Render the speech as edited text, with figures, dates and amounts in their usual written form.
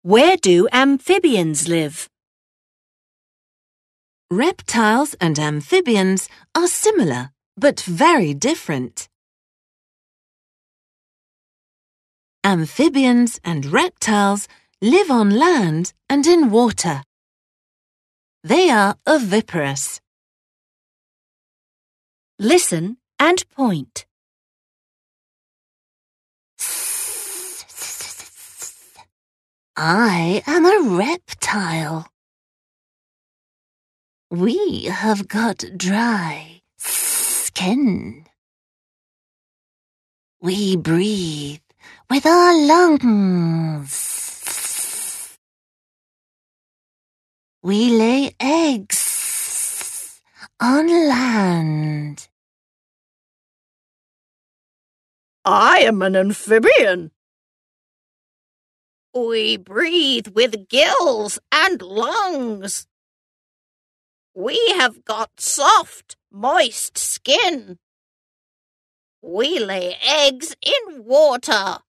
Where do amphibians live? Reptiles and amphibians are similar, but very different. Amphibians and reptiles live on land and in water. They are oviparous. Listen and point. I am a reptile. We have got dry skin. We breathe with our lungs. We lay eggs on land. I am an amphibian. We breathe with gills and lungs. We have got soft, moist skin. We lay eggs in water.